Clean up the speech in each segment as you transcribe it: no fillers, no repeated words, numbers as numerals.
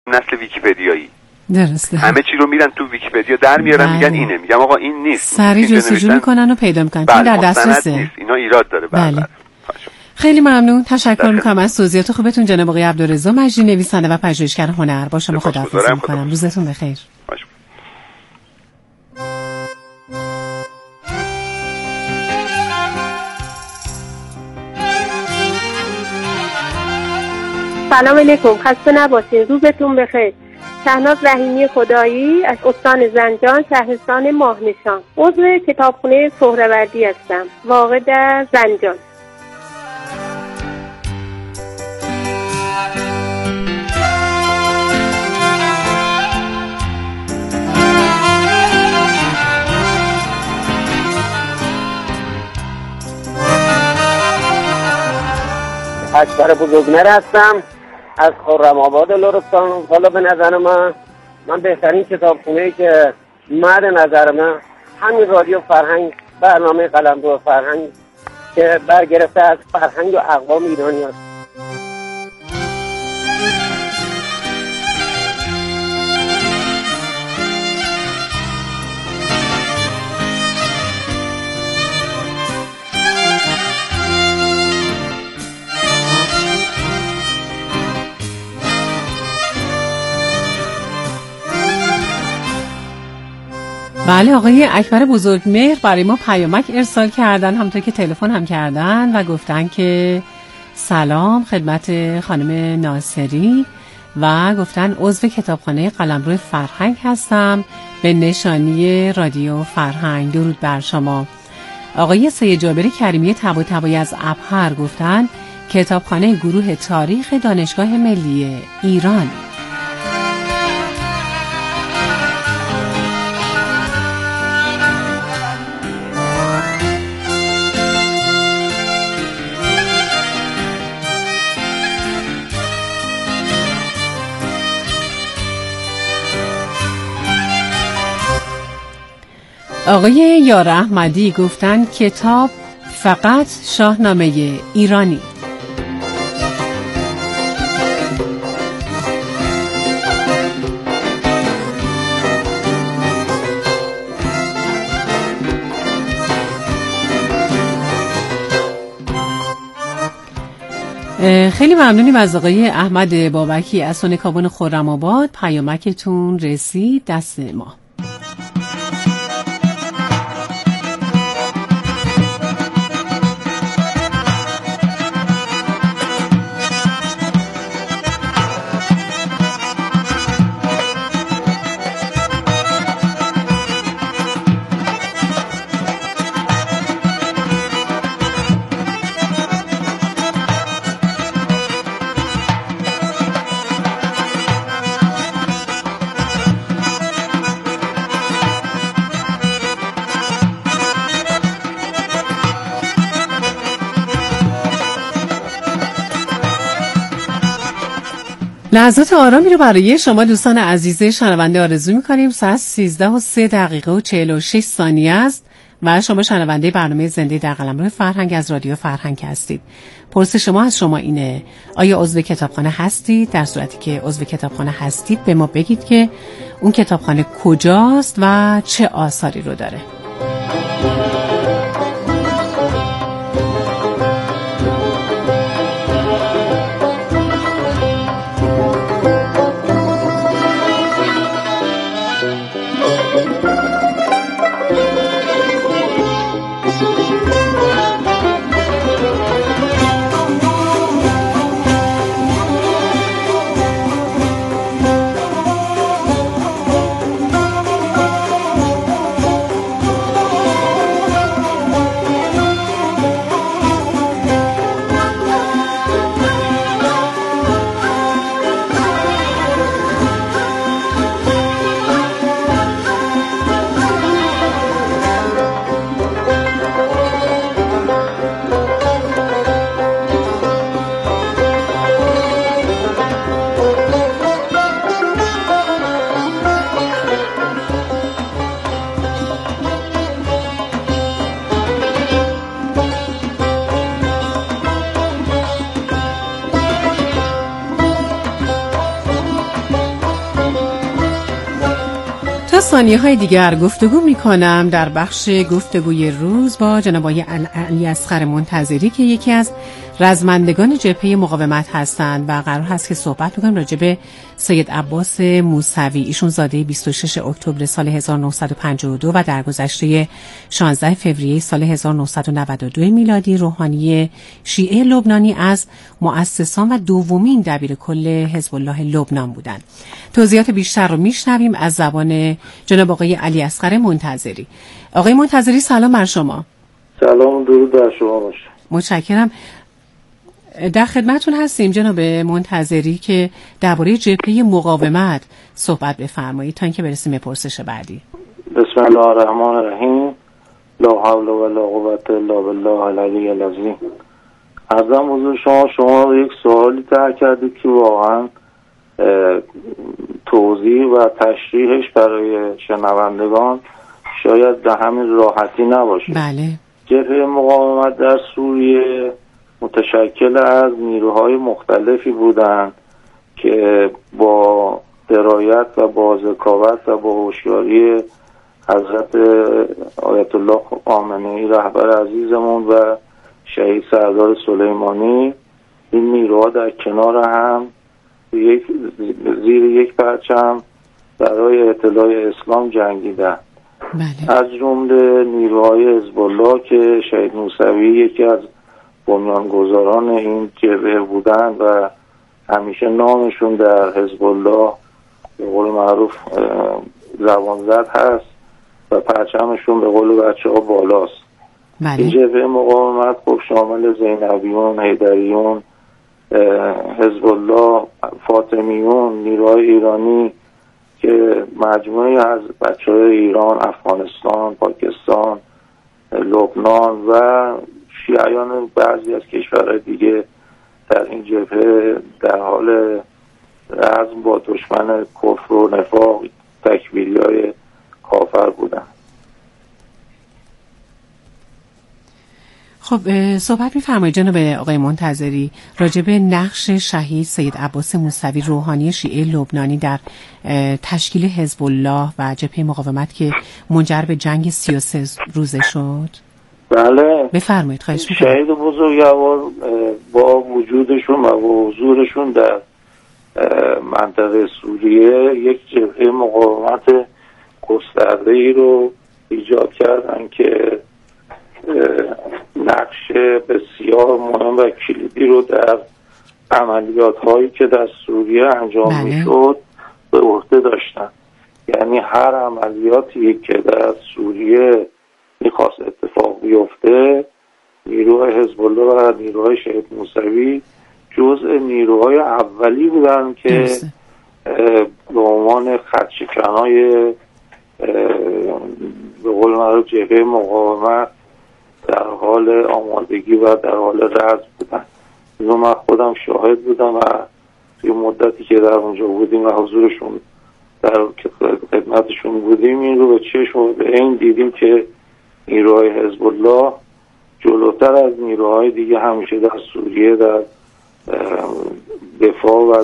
نسل ویکی‌پدیایی. درسته. همه چی رو میرن تو ویکی‌پدیا در میارن میگن اینه، میگم آقا این نیست. سریع جستجو میکنن و پیدا میکنن چون در دسترسه. اینا ایراد داره. بله. خیلی ممنون، تشکر میکنم از توضیحات خوبتون جناب آقای عبدالرضا مجدی، نویسنده و پژوهشگر هنر. با شما خداحافظی میکنم. روزتون بخیر. سلام علیکم، خسته نباشین، روزتون بخیر. شهناز رحیمی خدایی از استان زنجان، شهرستان ماهنشان، عضو کتابخانه سهروردی هستم، واقع در زنجان. اکبر بزرگمهر هستم از خرم‌آباد لرستان. حالا به نظر من بهترین کتابخونه‌ای که مد نظر من همین رادیو فرهنگ، برنامه قلمرو فرهنگ که برگرفته از فرهنگ و اقوام ایرانی است. بله، آقای اکبر بزرگمهر برای ما پیامک ارسال کردن، همونطور که تلفن هم کردن و گفتن که سلام خدمت خانم ناصری و گفتن عضو کتابخانه قلمرو فرهنگ هستم به نشانی رادیو فرهنگ. درود بر شما. آقای سید جابر کریمی طباطبایی از ابهر گفتن کتابخانه گروه تاریخ دانشگاه ملی ایران. آقای یار احمدی گفتن کتاب فقط شاهنامه ایرانی. خیلی ممنونیم از آقای احمد بابکی از سونکابون خرم‌آباد. پیامکتون رسید دست ما. لحظات آرامی رو برای شما دوستان عزیز شنونده آرزو می‌کنیم. ساعت 13:03:46 است و شما شنونده برنامه زنده در قلمرو فرهنگ از رادیو فرهنگ هستید. پرسش شما از شما اینه آیا عضو کتابخانه هستید؟ در صورتی که عضو کتابخانه هستید به ما بگید که اون کتابخانه کجاست و چه آثاری رو داره. ثانیه‌های دیگر گفتگو می‌کنم در بخش گفتگوی روز با جناب آقای علیاصغر منتظری که یکی از رزمندگان جبهه مقاومت هستند و قرار هست که صحبت بکنیم راجع به سید عباس موسوی. ایشون زاده 26 اکتبر سال 1952 و در گذشته 16 فوریه سال 1992 میلادی روحانی شیعه لبنانی از مؤسسان و دومین دبیرکل حزب الله لبنان بودند. توضیحات بیشتر رو میشنویم از زبان جناب آقای علیاصغر منتظری. آقای منتظری سلام بر شما. سلام، درود بر شما باشه. متشکرم. در خدمتون هستیم جناب منتظری که درباره جبهه مقاومت صحبت بفرمایید تا اینکه برسیم به پرسش بعدی. بسم الله الرحمن الرحیم. لا حول ولا قوة الا بالله العلی العظیم. عرضم حضور شما یک سوالی طرح کردید که واقعا توضیح و تشریحش برای شنوندگان شاید به همین راحتی نباشه. بله. جبهه مقاومت در سوریه متشکل از نیروهای مختلفی بودند که با درایت و با ذکاوت و با هوشیاری حضرت آیت الله خامنه‌ای رهبر عزیزمون و شهید سردار سلیمانی این نیروها در کنار هم زیر یک پرچم برای اطلاع اسلام جنگیدند. بله. از جمله نیروهای حزب الله که شهید موسوی یکی از بنیانگذاران این جبهه بودند و همیشه نامشون در حزب الله به قول معروف زبانزد هست و پرچمشون به قول بچه‌ها بالاست. بله. این جبهه مقاومت خب شامل زینبیون، حیدریون، حزب الله، فاطمیون، نیروهای ایرانی که مجموعی از بچه‌های ایران، افغانستان، پاکستان، لبنان و شیعیان بعضی از کشورهای دیگه در این جبهه در حال رزم با دشمن کفر و نفاق تکفیری‌های کافر بودن. خب صحبت می‌فرمایید جناب آقای منتظری راجع به نقش شهید سید عباس موسوی روحانی شیعه لبنانی در تشکیل حزب الله و جبهه مقاومت که منجر به جنگ 33 روزه شد. بله بفرمایید. خواهش می‌کنم. شهید بزرگوار با وجودشون و حضورشون در منطقه سوریه یک جبهه مقاومت گسترده‌ای رو ایجاد کردن که نقش بسیار مهم و کلیدی رو در عملیات هایی که در سوریه انجام میشد به عهده داشتن. یعنی هر عملیاتی که در سوریه میخواست اتفاق بیفته نیروهای حزب الله و نیروهای شهید موسوی جزء نیروهای اولی بودن که به عنوان خطشکنای به قول معروف جبهه مقاومت در حال آمادگی و در حال رزم بودن. اینو من خودم شاهد بودم و توی مدتی که در اونجا بودیم و حضورشون در خدمتشون بودیم این رو به چشم به این دیدیم که نیروهای حزب الله جلوتر از نیروهای دیگه همیشه در سوریه در دفاع و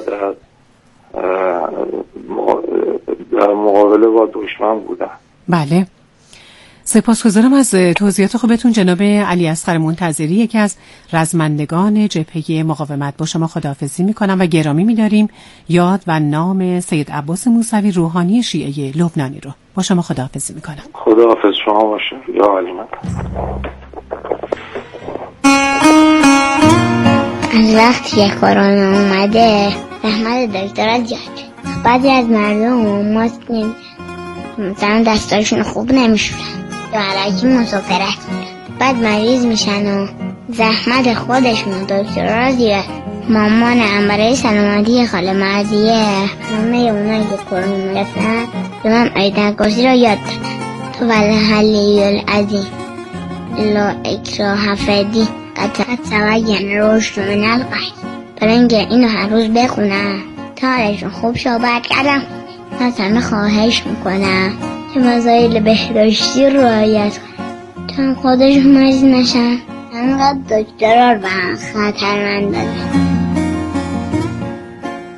در مقابله با دشمن بودن. بله. سپاسگزارم از توضیحات خوبتون جناب علیاصغر منتظری، یکی از رزمندگان جبهه مقاومت. با شما خداحافظی میکنم و گرامی میداریم یاد و نام سید عباس موسوی روحانی شیعه لبنانی رو. با شما خداحافظی میکنم. خداحافظ شما باشه یا علی من. از وقتی که کرونا اومده رحمت دکتر از جاده بعضی از مردم ماسک مثلا دستاشون خوب نمیشورن یا علکی مسافرت میرن، بعد مریض میشن و زحمت خودشون و دکتر را زیاد. مامانم برای سلامتی خاله مرضیه همه اونایی که کرونا گرفتن به من آیت الکرسی را یاد دادن. تو والحلی العظیم لا اکراه فدی قد تبین الرشد من الغی. برای اینکه اینو هر روز بخونم تا حالشون خوب شو برگردم. از همه خواهش میکنم که مسائل بهداشتی رو رعایت کنن تا خودشون مریض نشن. انقدر دکترها رو به خطر من دادن.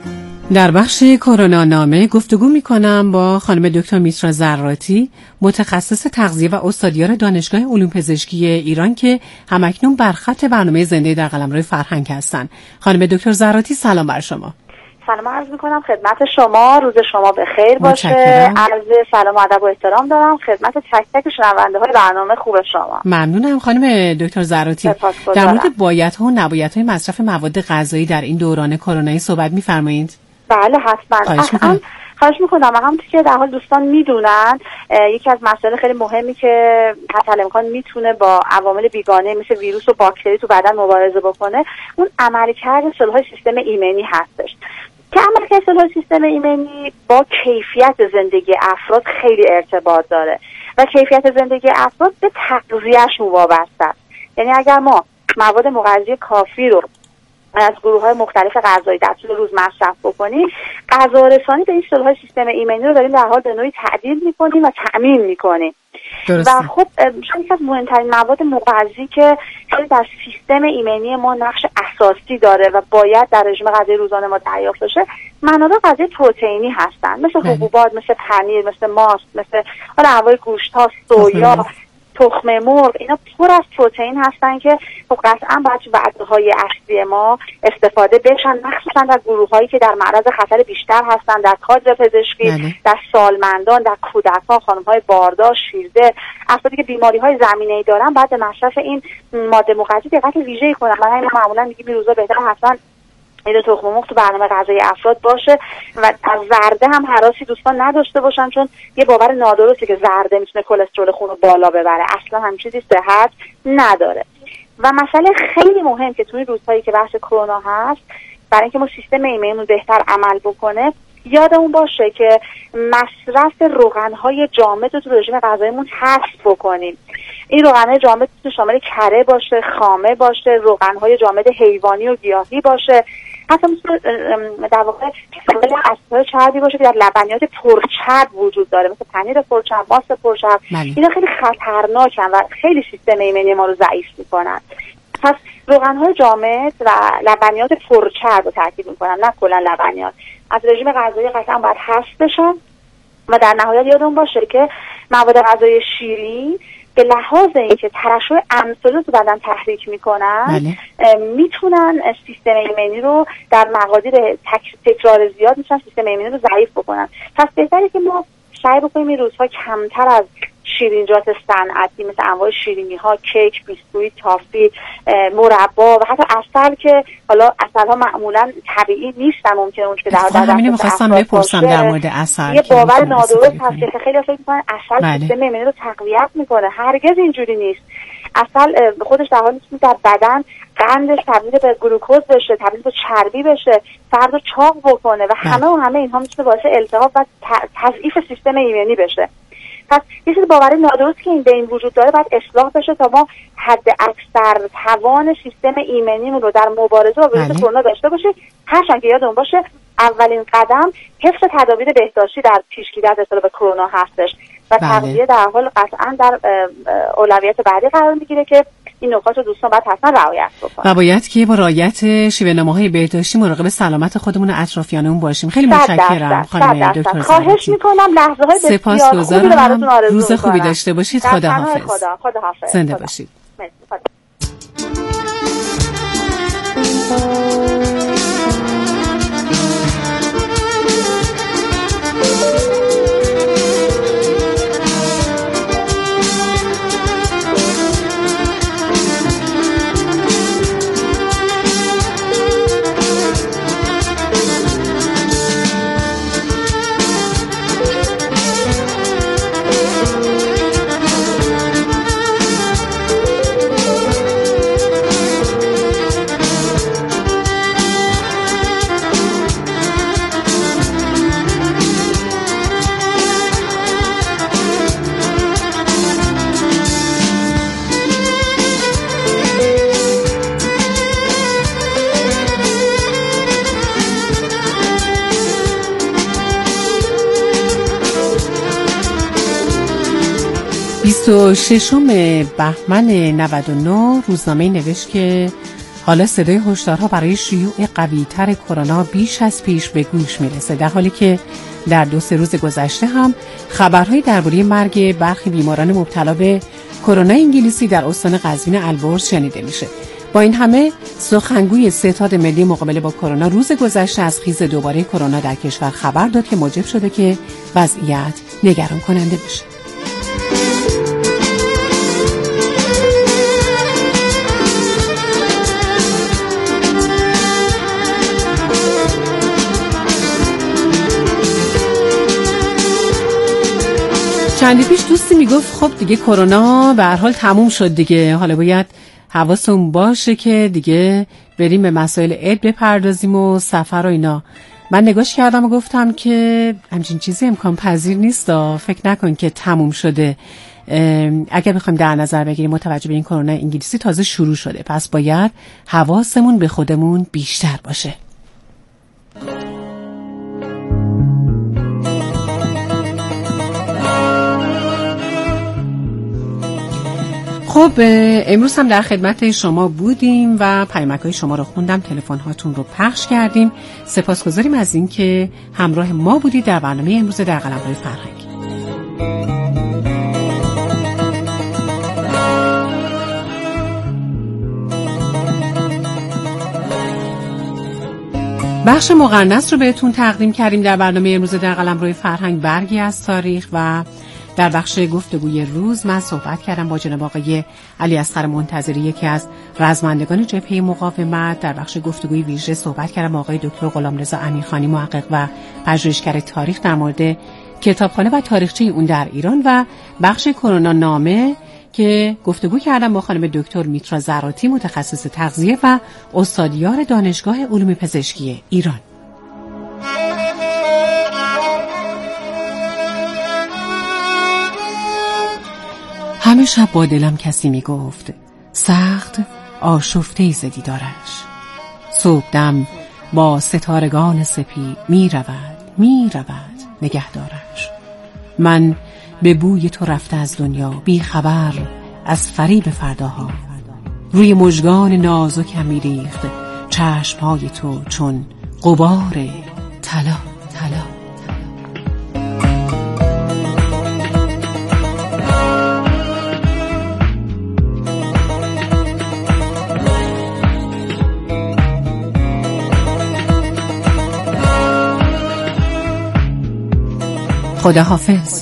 در بخش کرونا نامه گفتگو می‌کنم با خانم دکتر میترا ذراتی، متخصص تغذیه و استادیار دانشگاه علوم پزشکی ایران که همکنون بر خط برنامه زنده در قلمرو فرهنگ هستند. خانم دکتر ذراتی سلام بر شما. سلام عرض می‌کنم خدمت شما، روز شما بخیر باشه. عرض سلام و ادب و احترام دارم خدمت تک تک شنونده‌های برنامه خوب شما. ممنونم خانم دکتر ذراتی. در مورد بایدها و نبایدهای مصرف مواد غذایی در این دوران کرونایی صحبت می‌فرمایید؟ بله حتما. خواهش میکنم. همونطور که در حال دوستان میدونن یکی از مسائل خیلی مهمی که حتی الامکان میتونه با عوامل بیگانه مثل ویروس و باکتری تو بدن مبارزه بکنه اون عملکرد سلول‌های سیستم ایمنی هستش که عملکرد سلول‌های سیستم ایمنی با کیفیت زندگی افراد خیلی ارتباط داره و کیفیت زندگی افراد به تغذیه‌شون وابسته است. یعنی اگر ما مواد مغذی کافی رو از گروه‌های مختلف غذایی در طول روز مصرف بکنیم، غذا رسانی به این سلول‌های سیستم ایمنی رو داریم در حال به نوعی تعدیل می‌کنیم و تأمین می‌کنیم. و خب شاید یکی از مهمترین مواد مغذی که خیلی در سیستم ایمنی ما نقش اساسی داره و باید در رژیم غذایی روزانه ما دریافت بشه، منابع غذایی پروتئینی هستن، مثل حبوبات، مثل پنیر، مثل ماست، مثل انواع گوشت‌ها، سویا، تخم مرغ. اینا پر از پروتئین هستن که خب قطعا باید تو وعده‌های اصلی ما استفاده بشن، مخصوصا در گروه‌هایی که در معرض خطر بیشتر هستن، در کادر پزشکی، در سالمندان، در کودکان، خانم‌های باردار، شیرده، افرادی که بیماری‌های زمینه‌ای دارن بعد مصرف این ماده مغذی دقت ویژه‌ای کنن. برای ما معمولا میگیم این روزا بهتره حتما این تخم مرغ تو برنامه غذایی افراد باشه و از زرده هم هراسی دوستان نداشته باشن، چون یه باور نادرسته که زرده میتونه کلسترول خون رو بالا ببره. اصلا همین چیزی صحت نداره. و مسئله خیلی مهم که توی روزهایی که بحث کرونا هست، برای اینکه ما سیستم ایمنیمون بهتر عمل بکنه، یادمون باشه که مصرف روغن‌های جامد رو تو رژیم غذاییمون حذف بکنیم. این روغن‌های جامد تو شامل کره باشه، خامه باشه، روغن‌های جامد حیوانی و گیاهی باشه، حتی در واقع شامل اسیدهای چربی باشه که در لبنیات پرچرب وجود داره، مثل پنیر پرچرب، ماست پرچرب. اینا خیلی خطرناکن و خیلی سیستم ایمنی ما رو ضعیف میکنن. پس روغن‌های جامد و لبنیات پرچرب رو تاکید میکنم، نه کلا لبنیات، از رژیم غذایی قطعا باید حذف بشن. و در نهایت یادمون باشه که مواد غذایی شیرین به لحاظ اینکه ترشح انسولین تو بدن تحریک میکنن، میتونن سیستم ایمنی رو در مقادیر تکرار زیاد میتونن سیستم ایمنی رو ضعیف بکنن. پس بهتره که ما سعی بکنیم این روزها کمتر از شیرینیجات صنعتی مثل انواع شیرینی ها، کیک، بیسکویت، تافی، مربا و حتی عسل که حالا عسل ها معمولا طبیعی نیستن، ممکنه اون که در همین می‌خواستم بپرسم در مورد عسل. یه باور نادرست هست که خیلی فکر می‌کنن عسل سیستم ایمنی رو تقویت میکنه. هرگز اینجوری نیست. عسل خودش در حالی میتونه در بدن قندش تبدیل به گلوکوز بشه، تبدیل به چربی بشه، فرد رو چاق بکنه و همه اینها میتونه باعث التهاب و تضعیف سیستم ایمنی بشه. پس یه چیز باور نادرست که این بین وجود داره باید اصلاح بشه تا ما حد اکثر توان سیستم ایمنیمون رو در مبارزه با ویروس کرونا داشته باشیم. هرچند که یادمون باشه اولین قدم حفظ تدابیر بهداشتی در پیشگیری از ابتلا به کرونا هستش و تغذیه در حال قطعا در اولویت بعدی قرار میگیره که این نکات رو دوستان باید حتما رعایت بکنن و باید که با رعایت شیوه‌نامه‌های بهداشتی مراقب سلامت خودمون و اطرافیانمون باشیم. خیلی متشکرم خانم دکتر ذراتی. خواهش می‌کنم لحظه‌های بسیار خوبی رو براتون آرزو روز خوبی داشته باشید. خداحافظ. خداحافظ. زنده باشید. ششم بهمن 99 روزنامه نوشت که حالا صدای هشدارها برای شیوع قوی‌تر کرونا بیش از پیش به گوش میرسه، در حالی که در 2-3 روز گذشته هم خبرهایی درباره مرگ برخی بیماران مبتلا به کرونا انگلیسی در استان قزوین البرز شنیده میشه. با این همه سخنگوی ستاد ملی مقابله با کرونا روز گذشته از خیز دوباره کرونا در کشور خبر داد که موجب شده که وضعیت نگران کننده بشه. چندی پیش دوستی میگفت خب دیگه کرونا به هر حال تموم شد دیگه، حالا باید حواسمون باشه که دیگه بریم به مسائل عید بپردازیم و سفر و اینا. من نگاش کردم و گفتم که همچین چیزی امکان پذیر نیست، فکر نکن که تموم شده. اگر بخوایم در نظر بگیریم متوجه به این کرونا انگلیسی تازه شروع شده، پس باید حواسمون به خودمون بیشتر باشه. خب امروز هم در خدمت شما بودیم و پیامک‌های شما رو خوندم، تلفن هاتون رو پخش کردیم. سپاسگزاریم از این که همراه ما بودید در برنامه امروز در قلمرو فرهنگ. بخش مقرنس رو بهتون تقدیم کردیم در برنامه امروز در قلمرو فرهنگ، برگی از تاریخ. و در بخش گفتگوی روز من صحبت کردم با جناب آقای علی اصغر منتظری، یکی از رزمندگان جبهه مقاومت. در بخش گفتگوی ویژه صحبت کردم با آقای دکتر غلامرضا امیرخانی، محقق و پژوهشگر تاریخ، در مورد کتابخانه و تاریخچه اون در ایران. و بخش کرونا نامه که گفتگو کردم با خانم دکتر میترا زراتی، متخصص تغذیه و استادیار دانشگاه علوم پزشکی ایران. همه شب با دلم کسی می گفت سخت آشفته ز دیدارش. صبحدم با ستارگان سپید می رود نگهدارش. من به بوی تو رفته از دنیا، بی خبر از فریب فرداها. روی مژگان نازکم می ریخت چشمهای تو چون غبار طلا. خدا حافظ.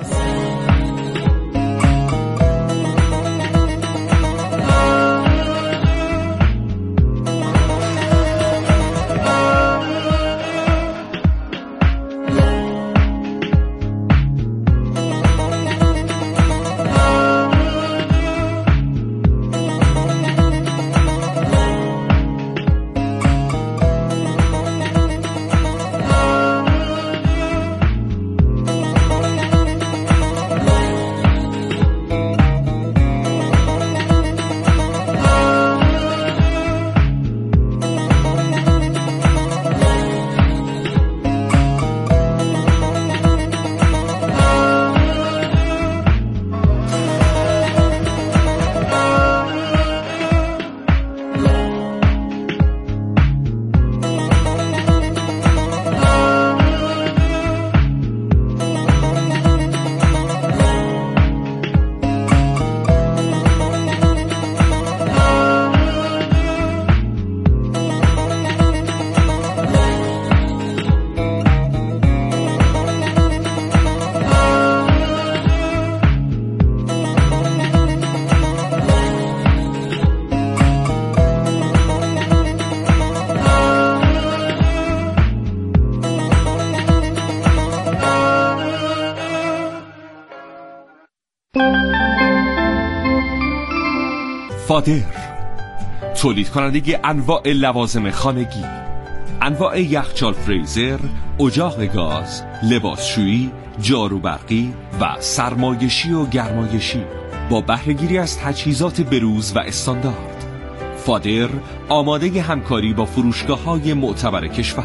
فادر، تولید کننده انواع لوازم خانگی، انواع یخچال فریزر، اجاق گاز، لباسشویی، جارو برقی و سرمایشی و گرمایشی با بهره‌گیری از تجهیزات بروز و استاندارد. فادر آماده همکاری با فروشگاه‌های معتبر کشور.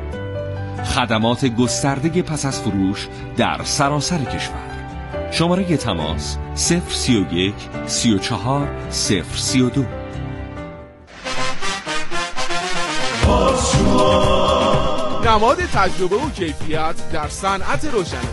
خدمات گسترده پس از فروش در سراسر کشور. شماره تماس 031 34 032. نماد تجربه و کیفیت در صنعت روشنی.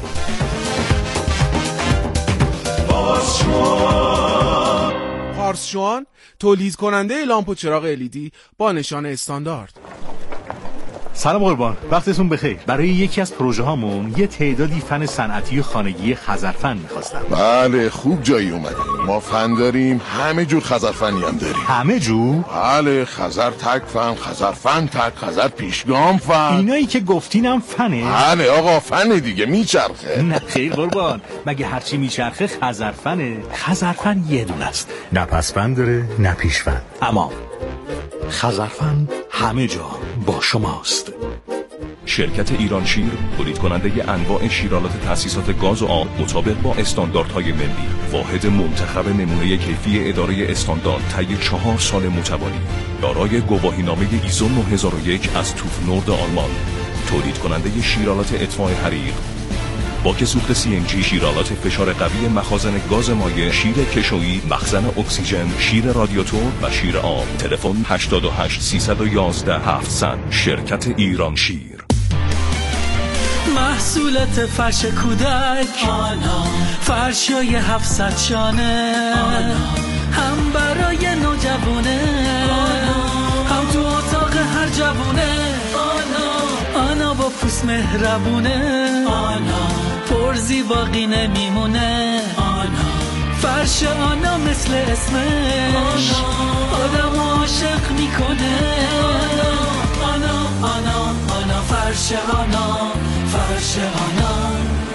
پارسشوان تولید کننده لامپ و چراغ LED با نشان استاندارد. سلام قربان، وقتتون بخیر. برای یکی از پروژه هامون یه تعدادی فن صنعتی و خانگی خزرفن می‌خواستم. بله، خوب جایی اومدیم. ما فن داریم، همه جور خزرفنی هم داریم. همه جور؟ بله، خزر تک فن، خزرفن تک، خزر پیشگام فن. اینایی که گفتینم فنه؟ بله آقا، فن دیگه، میچرخه. نه خیر قربان، مگه هرچی میچرخه خزرفنه؟ خزرفن یه دونه است. نه پسفن داره، نه پیشفن. اما خزرفن همه جا با شماست. شرکت ایران شیر تولید کننده انواع شیرالات تأسیسات گاز و آب مطابق با استانداردهای ملی، واحد منتخب نمونه کیفی اداره استاندارد طی 4 سال متوالی، دارای گواهینامه ایزو 9001 از توف نورد آلمان، تولید کننده شیرالات اطفاء حریق، باک سوخت CNG، شیرالات فشار قوی مخازن گاز مایع، شیر کشویی، مخزن اکسیژن، شیر رادیاتور و شیر آب. تلفن 88 311 700. شرکت ایران شیر. محصولات فرش کودک، فرشای 700 شانه، هم برای نوجوانه، هم تو اتاق هر جوونه. آنا با پوست مهربونه، پرزی باقی نمیمونه. فرش آنا مثل اسمش آدم عاشق میکنه. آنا فرش آنا، فرش آنا.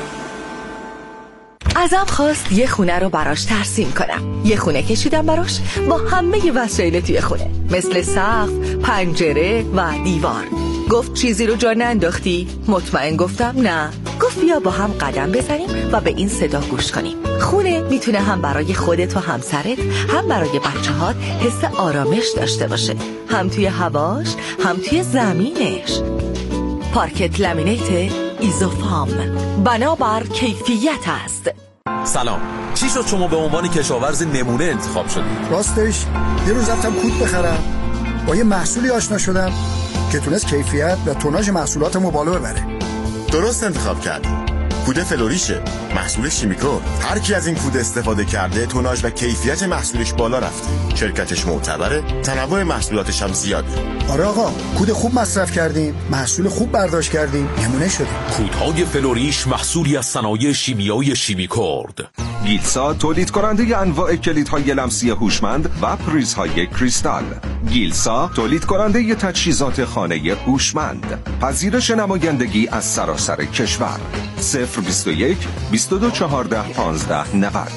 ازم خواست یه خونه رو براش ترسیم کنم. یه خونه کشیدم براش با همه وسایل توی خونه، مثل سقف، پنجره و دیوار. گفت چیزی رو جا ننداختی؟ مطمئن گفتم نه. گفت بیا با هم قدم بزنیم و به این صدا گوش کنیم. خونه میتونه هم برای خودت و همسرت، هم برای بچه‌هات حس آرامش داشته باشه، هم توی هواش، هم توی زمینش. پارکت لامینیت ایزوفام، بنابر کیفیت است. سلام، چی شد شما به عنوان کشاورز نمونه انتخاب شدید؟ راستش یه روز رفتم کود بخرم، با یه محصولی آشنا شدم که تونست کیفیت و توناژ محصولاتمو بالا ببره. درست انتخاب کردی. کود فلوریشه، محصول شیمیکو. هر کی از این کود استفاده کرده توناژ و کیفیت محصولش بالا رفته. شرکتش معتبره، تنوع محصولاتش هم زیاده. آره آقا، کود خوب مصرف کردیم، محصول خوب برداشت کردیم، نمونه شدیم. کودهای فلوریش محصولی از صنایع شیمیایی شیمیکورد. گیلسا تولید کننده انواع کلیدهای لمسی هوشمند و پریزهای کریستال. گیلسا تولید کننده تجهیزات خانه هوشمند. پذیرش نمایندگی از سراسر کشور. 021 22 14 15 90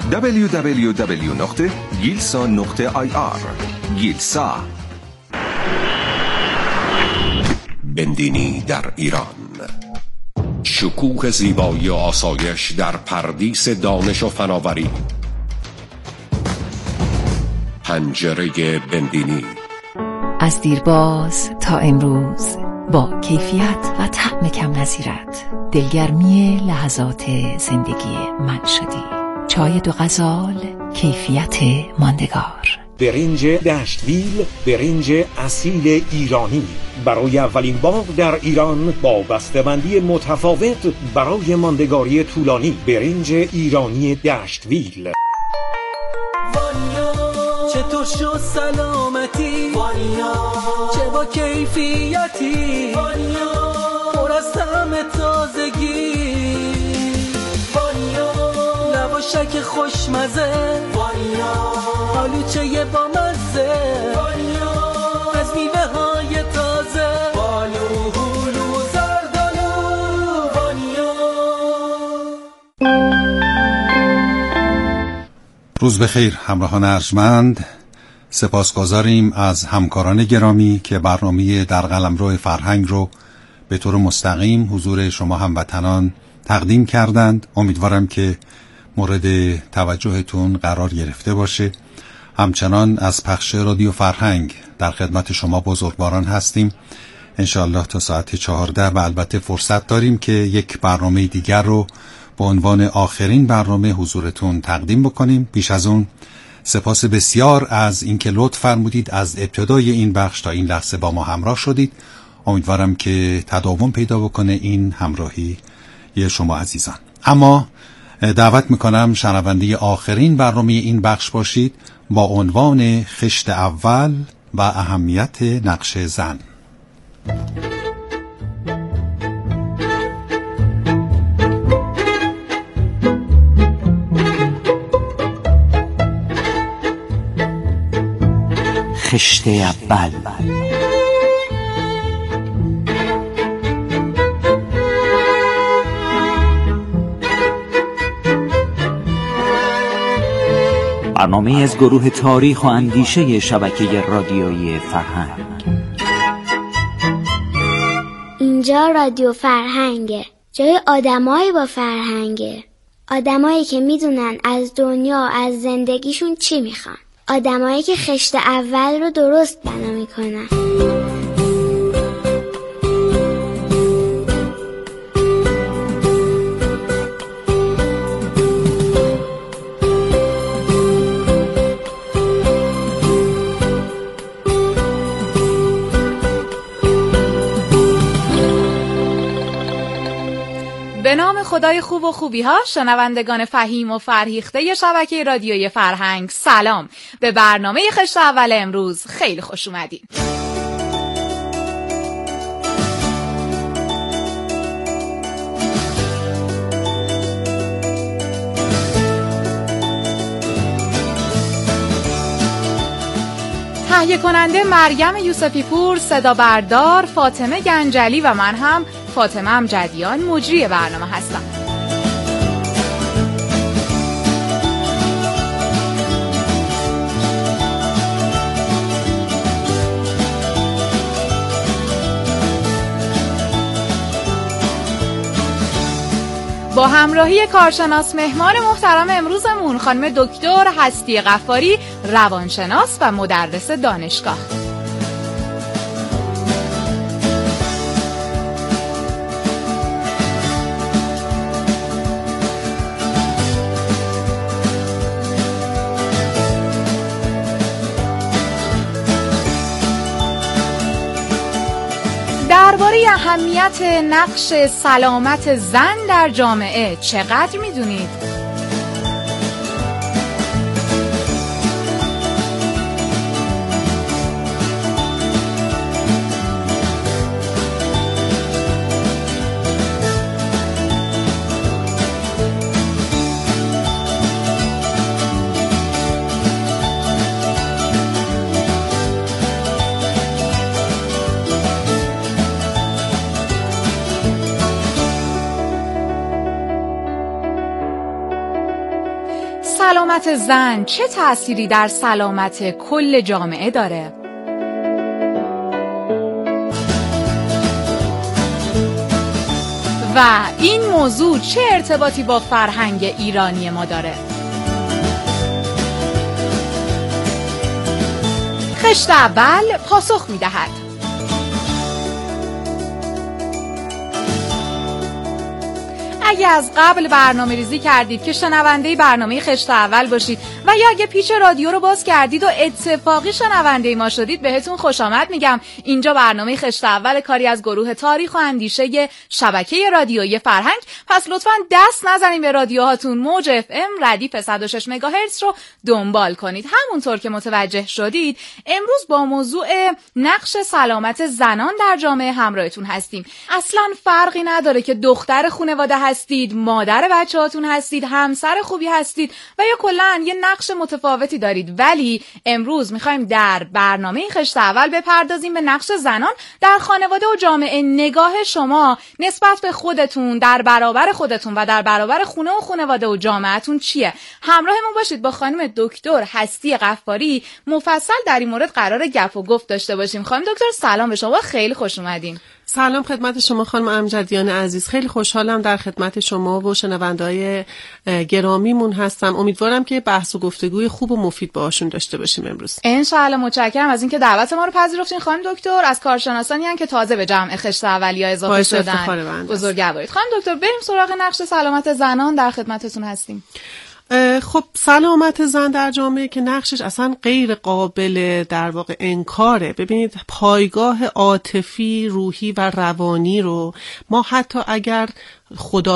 www.gilsa.ir. گیلسا. بندینی در ایران، شکوه زیبایی و آسایش در پردیس دانش و فناوری. پنجره بندینی. از دیرباز تا امروز با کیفیت و طعم کم نظیرت دلگرمی لحظات زندگی من شدی. چای دو غزال، کیفیت ماندگار. برنج دشتویل، برنج اصیل ایرانی، برای اولین بار در ایران با بسته‌بندی متفاوت برای ماندگاری طولانی. برنج ایرانی دشتویل. چطور شد سلامتی؟ چه با کیفیتی؟ پر از طعم تازگی، لواشک خوشمزه، آلوچه با مزه، از میوه های تازه، بالو هلو زردالو. روز بخیر همراهان ارجمند، سپاسگزاریم از همکاران گرامی که برنامه در قلمرو فرهنگ رو به طور مستقیم حضور شما هموطنان تقدیم کردند. امیدوارم که مورد توجهتون قرار گرفته باشه. همچنان از پخش رادیو فرهنگ در خدمت شما بزرگواران هستیم انشاءالله تا ساعت 14 و البته فرصت داریم که یک برنامه دیگر رو با عنوان آخرین برنامه حضورتون تقدیم بکنیم. پیش از اون سپاس بسیار از اینکه لطف فرمودید از ابتدای این بخش تا این لحظه با ما همراه شدید. امیدوارم که تداوم پیدا بکنه این همراهی شما عزیزان. اما دعوت میکنم شنونده آخرین برنامه این بخش باشید با عنوان خشت اول و اهمیت نقش زن. خشت اول. برنامه از گروه تاریخ و اندیشه شبکه رادیویی فرهنگ. اینجا رادیو فرهنگه، جای آدمایی با فرهنگه، آدمایی که میدونن از دنیا از زندگیشون چی میخوان، آدمایی که خشت اول رو درست بنا میکنن. به نام خدای خوب و خوبی ها، شنوندگان فهیم و فرهیخته شبکه رادیوی فرهنگ، سلام. به برنامه خشت اول امروز خیلی خوش اومدید. تهیه کننده مریم یوسفی پور، صدا بردار فاطمه گنجلی و من هم فاطمه امجدیان مجری برنامه هستم. با همراهی کارشناس مهمان محترم امروزمون خانم دکتر هستی غفاری، روانشناس و مدرس دانشگاه. درباره اهمیت نقش سلامت زن در جامعه چقدر میدونید؟ سلامت زن چه تأثیری در سلامت کل جامعه داره؟ و این موضوع چه ارتباطی با فرهنگ ایرانی ما داره؟ خشت اول پاسخ می‌دهد. اگه از قبل برنامه ریزی کردید که شنونده برنامه خشت اول باشید و یا اگه پیچ رادیو رو باز کردید و اتفاقی شنونده ما شدید، بهتون خوش آمد میگم. اینجا برنامه خشت اول کاری از گروه تاریخ و اندیشه شبکه رادیویی فرهنگ. پس لطفاً دست نزنید به رادیوهاتون. موج اف ام ردیف 106 مگاهرتز رو دنبال کنید. همونطور که متوجه شدید امروز با موضوع نقش سلامت زنان در جامعه همراهتون هستیم. اصلاً فرقی نداره که دختر خانواده هستید، مادر بچه‌هاتون هستید، همسر خوبی هستید و یا کلاً یه نقش متفاوتی دارید، ولی امروز می‌خوایم در برنامه خشت اول بپردازیم به نقش زنان در خانواده و جامعه. نگاه شما نسبت به خودتون در برابر خودتون و در برابر خونه و خانواده و جامعهتون چیه؟ همراهمون باشید. با خانم دکتر هستی غفاری مفصل در این مورد قرار گپ و گفت داشته باشیم. خانم دکتر سلام به شما، خیلی خوش اومدین. سلام خدمت شما خانم امجدیان عزیز، خیلی خوشحالم در خدمت شما و شنونده‌های گرامیمون هستم. امیدوارم که بحث و گفتگوی خوب و مفید باهاشون داشته باشیم امروز. ان شاء الله. متشکرم از اینکه دعوت ما رو پذیرفتین خانم دکتر. از کارشناسانی ان که تازه به جمع خشت اولیا اضافه شدن. بزرگوارید. خانم دکتر بریم سراغ نقش سلامت زنان، در خدمتتون هستیم. خب سلامت زن در جامعه که نقشش اصلا غیر قابل در واقع انکاره. ببینید پایگاه عاطفی، روحی و روانی رو ما حتی اگر خدا